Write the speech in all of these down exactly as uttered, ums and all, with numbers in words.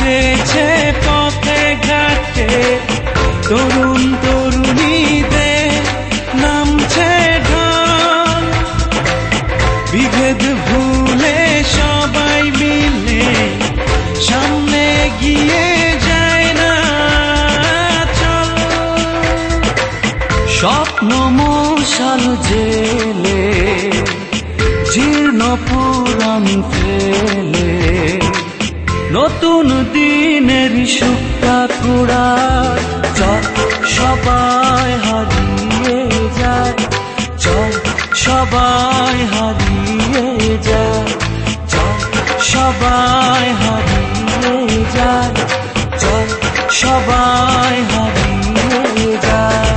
বসেছে পথে ঘাটে, তরুণ তরুণীদের নামছে ঢল। বিভেদ ভুলে সবাই মিলে সামনে গিয়ে যায় না চল। স্বপ্ন মশাল জেলে জীর্ণ পুরাণ ফেলে, নতুন দিনের শুক্তা কুড়া চল সবাই হারিয়ে যায়, চল সবাই হারিয়ে যায়, চল সবাই হারিয়ে যায়, চল সবাই হারিয়ে যায়।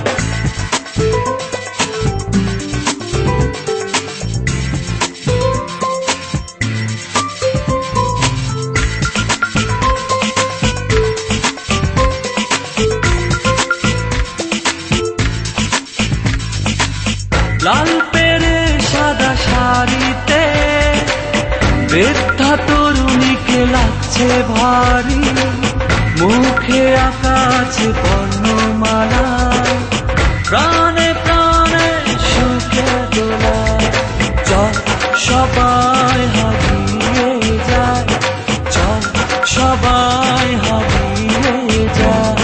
লাল পেরে সাদা শাড়িতে বৃদ্ধা তরুণীকে লাগছে ভারী, মুখে আকাশ বর্ণমালা, প্রাণে প্রাণে সুখে দোলা। চল সবাই হারিয়ে যায়, চল সবাই হারিয়ে যায়,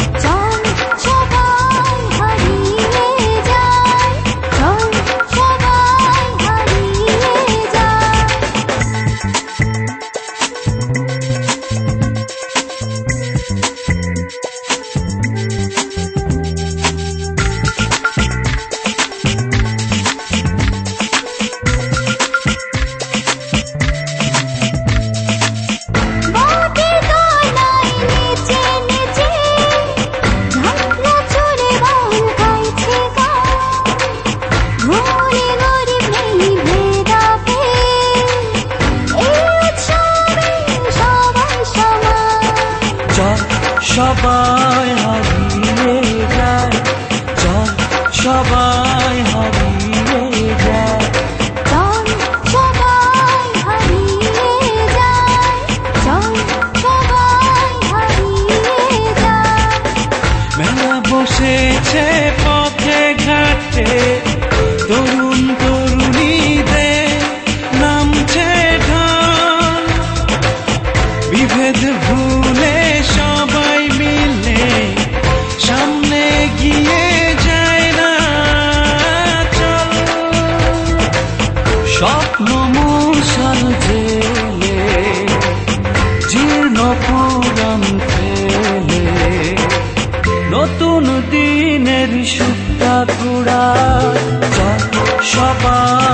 সবাই হারিয়ে যায়, চল সবাই হারিয়ে যায়, চল সবাই হারিয়ে যায়, চল সবাই হারিয়ে যায়। মেলা বসেছে পথে ঘাটে, তরুণ তরুণীদের নামছে ঢল। বিভেদ ভুলে সবাই মিলে সামনে গিয়ে যায় না চল। স্বপ্ন মশাল জেলে জীর্ণ পুরাণ ফেলে, নতুন দিনের শুক্তা কুড়া চল সবাই